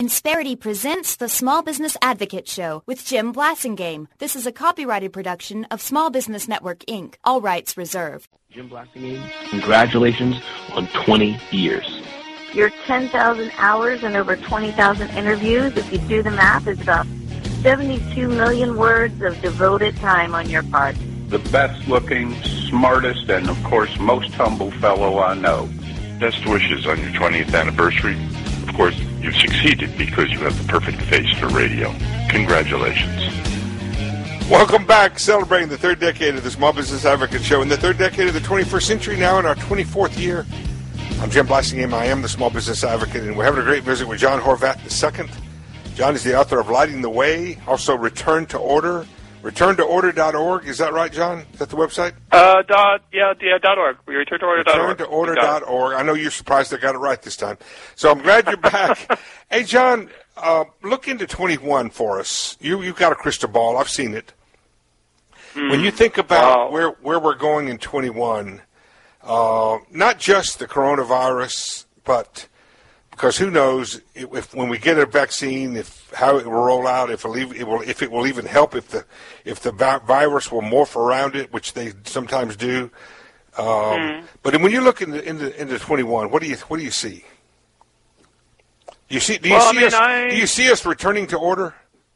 Insperity presents the Small Business Advocate Show with Jim Blasingame. This is a copyrighted production of Small Business Network, Inc. All rights reserved. Jim Blasingame, congratulations on 20 years. Your 10,000 hours and over 20,000 interviews, if you do the math, is about 72 million words of devoted time on your part. The best-looking, smartest, and, of course, most humble fellow I know. Best wishes on your 20th anniversary. Of course, you've succeeded because you have the perfect face for radio. Congratulations. Welcome back, celebrating the third decade of the Small Business Advocate Show in the third decade of the 21st century, now in our 24th year. I'm Jim Blasingame. I am the Small Business Advocate, and we're having a great visit with John Horvath II. John is the author of Lighting the Way, also Return to Order. ReturnToOrder.org. Is that right, John? Is that the website? .org. We ReturnToOrder.org. ReturnToOrder.org. I know you're surprised I got it right this time. So I'm glad you're back. Hey, John, look into 21 for us. You've got a crystal ball. I've seen it. When you think about where we're going in 21, not just the coronavirus, but because who knows if when we get a vaccine, how it will roll out, if it will even help, if the virus will morph around it, which they sometimes do. But when you look into 21, what do you see? Do you see us returning to order?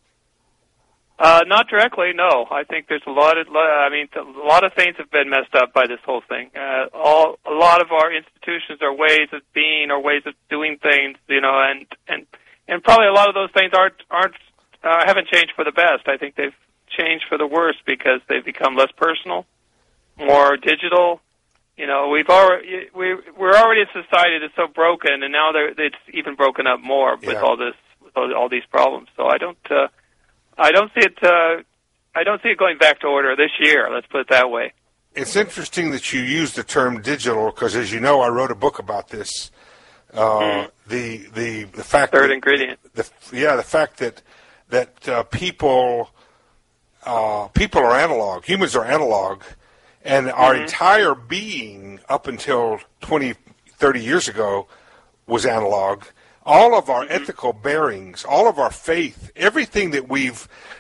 Not directly, no. I think there's a lot of things have been messed up by this whole thing. A lot of our institutions are ways of being or ways of doing things, and probably a lot of those things haven't changed for the best. I think they've changed for the worse because they've become less personal, more digital. We're already a society that's so broken, and now it's even broken up more with all these problems. So I don't see it going back to order this year. Let's put it that way. It's interesting that you use the term digital because, as you know, I wrote a book about this. The fact third ingredient. The fact that people are analog. Humans are analog, and our entire being up until 20, 30 years ago was analog. All of our ethical bearings, all of our faith, everything that we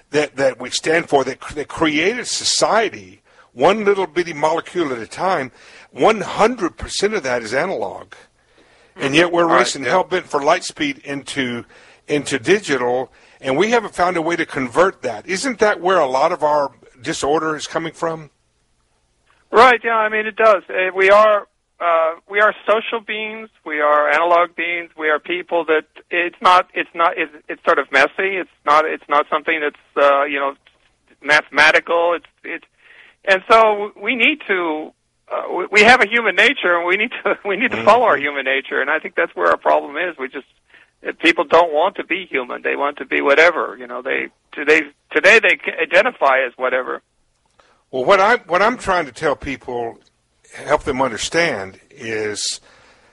stand for, that created society, one little bitty molecule at a time, 100% of that is analog. And yet we're racing hell-bent for light speed into digital, and we haven't found a way to convert that. Isn't that where a lot of our disorder is coming from? Right, yeah, it does. We are social beings. We are analog beings. We are people that it's sort of messy. It's not something that's mathematical. And so we need to we have a human nature, and we need to follow our human nature. And I think that's where our problem is. People don't want to be human. They want to be whatever. Today they identify as whatever. Well, what I'm trying to tell people, help them understand, is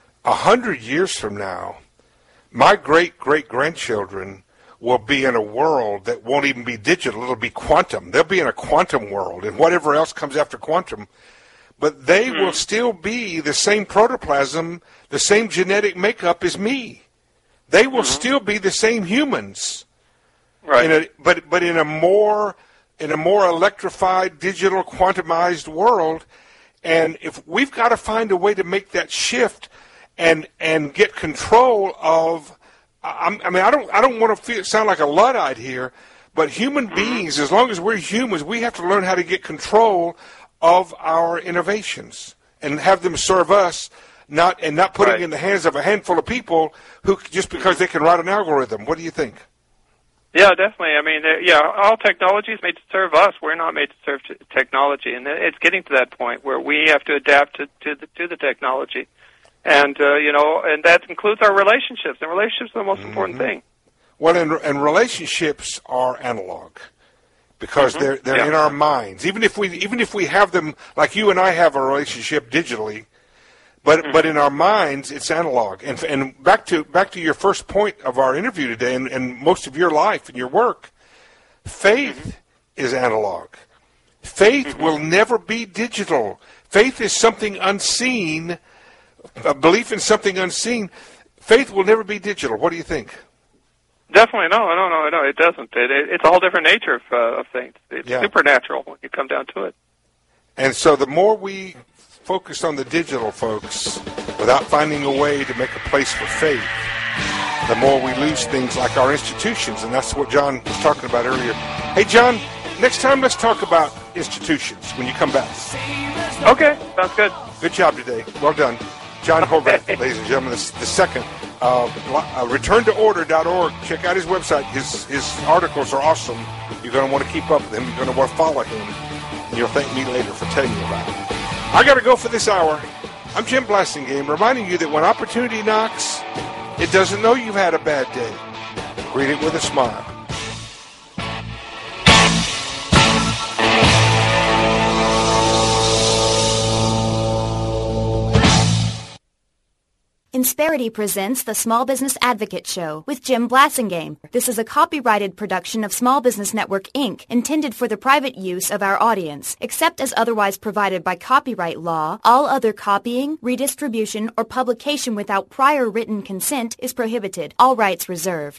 100 years from now, my great-great-grandchildren will be in a world that won't even be digital. It'll be quantum. They'll be in a quantum world and whatever else comes after quantum. But they will still be the same protoplasm, the same genetic makeup as me. They will still be the same humans. Right. But in a more electrified, digital, quantumized world. And if we've got to find a way to make that shift and get control of, I don't want to sound like a Luddite here, but human beings, as long as we're humans, we have to learn how to get control of our innovations and have them serve us, not putting in the hands of a handful of people who just because they can write an algorithm. What do you think? Yeah, definitely. All technology is made to serve us. We're not made to serve technology, and it's getting to that point where we have to adapt to the technology, and and that includes our relationships. And relationships are the most important thing. Well, and relationships are analog because they're in our minds. Even if we have them, like you and I have a relationship digitally. But in our minds, it's analog. And back to your first point of our interview today, and most of your life and your work, faith is analog. Faith will never be digital. Faith is something unseen, a belief in something unseen. Faith will never be digital. What do you think? Definitely, no, it doesn't. It's a whole different nature of things. It's supernatural when you come down to it. And so the more we focus on the digital, folks, without finding a way to make a place for faith, the more we lose things like our institutions, and that's what John was talking about earlier. Hey, John, next time let's talk about institutions when you come back. Okay, sounds good. Good job today. Well done. John Horvath, ladies and gentlemen, the second. ReturnToOrder.org. Check out his website. His articles are awesome. You're going to want to keep up with him. You're going to want to follow him. And you'll thank me later for telling you about it. I got to go for this hour. I'm Jim Blasingame, reminding you that when opportunity knocks, it doesn't know you've had a bad day. Greet it with a smile. Insperity presents the Small Business Advocate Show with Jim Blasingame. This is a copyrighted production of Small Business Network, Inc., intended for the private use of our audience. Except as otherwise provided by copyright law, all other copying, redistribution, or publication without prior written consent is prohibited. All rights reserved.